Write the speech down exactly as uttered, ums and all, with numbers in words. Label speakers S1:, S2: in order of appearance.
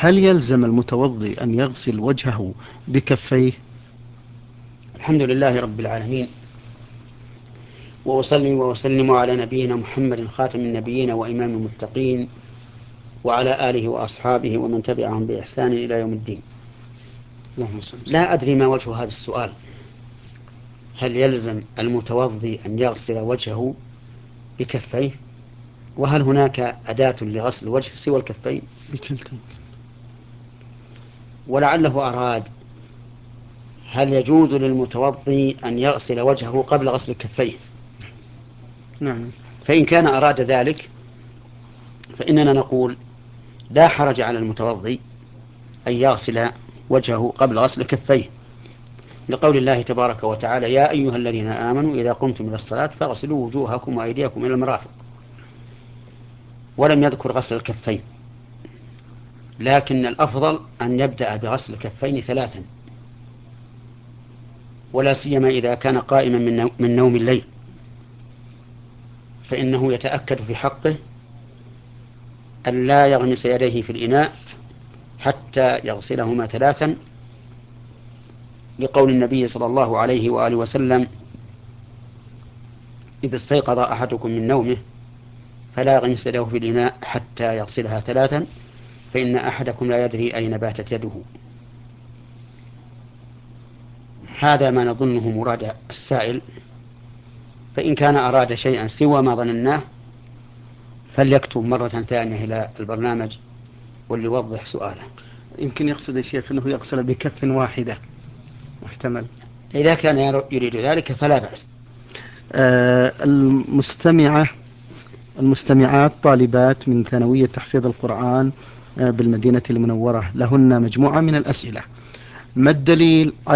S1: هل يلزم المتوضي أن يغسل وجهه بكفيه؟
S2: الحمد لله رب العالمين، وأصلي وأسلم على نبينا محمد خاتم النبيين وإمام المتقين، وعلى آله وأصحابه ومن تبعهم بإحسان إلى يوم الدين. لا أدري ما وجه هذا السؤال. هل يلزم المتوضي أن يغسل وجهه بكفيه؟ وهل هناك أداة لغسل الوجه سوى الكفين؟
S1: بكلتين.
S2: ولعله أراد هل يجوز للمتوضي أن يغسل وجهه قبل غسل الكفين؟
S1: نعم.
S2: فإن كان أراد ذلك فإننا نقول لا حرج على المتوضي أن يغسل وجهه قبل غسل كفيه، لقول الله تبارك وتعالى: يا أيها الذين آمنوا إذا قمتم إلى الصلاة فاغسلوا وجوهكم وأيديكم إلى المرافق. ولم يذكر غسل الكفين، لكن الأفضل أن يبدأ بغسل الكفين ثلاثا، ولا سيما إذا كان قائما من نوم الليل، فإنه يتأكد في حقه أن لا يغمس يديه في الإناء حتى يغسلهما ثلاثا، لقول النبي صلى الله عليه وآله وسلم: إذا استيقظ أحدكم من نومه فلا يغمس يده في الإناء حتى يغسلها ثلاثا، فإن أحدكم لا يدري أين باتت يده. هذا ما نظنه مراد السائل، فإن كان أراد شيئا سوى ما ظنناه فليكتب مرة ثانية إلى البرنامج وليوضح سؤاله.
S1: يمكن يقصد يا شيخ أنه يغسل بكف واحدة، محتمل.
S2: إذا كان يريد ذلك فلا بأس.
S1: آه المستمعة المستمعات طالبات من ثانوية تحفيظ القرآن آه بالمدينة المنورة لهن مجموعة من الأسئلة. ما الدليل